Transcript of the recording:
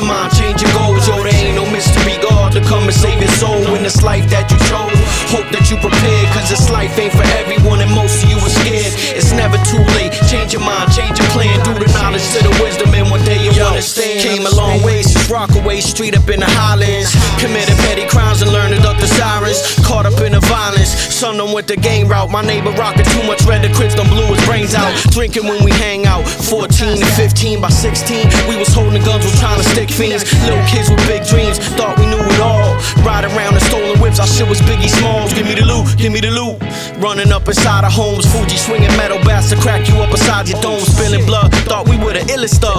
your mind, change your goals. Yo, there ain't no mystery, God to come and save your soul in this life that you chose. Hope that you prepared, cause this life ain't for everyone and most of you are scared. It's never too late, change your mind, change your plan. Do the knowledge to the wisdom and one day you'll understand. Came a long way since Rockaway Street up in the Highlands. Committed petty crimes and learned to duck the sirens. Caught up in the violence, son done went the game route. My neighbor rockin' too much red, the Crips done blew his brains out. Drinking when we hang out, 14 to 15. By 16, we was holding guns, was trying to stick fiends. Little kids with big dreams, thought we knew it all. Ride around in stolen whips, our shit was Biggie Smalls. Give me the loot, give me the loot. Running up inside our homes, Fuji swinging metal bats to crack you up beside your dome. Spilling blood, thought we were the illest stuff.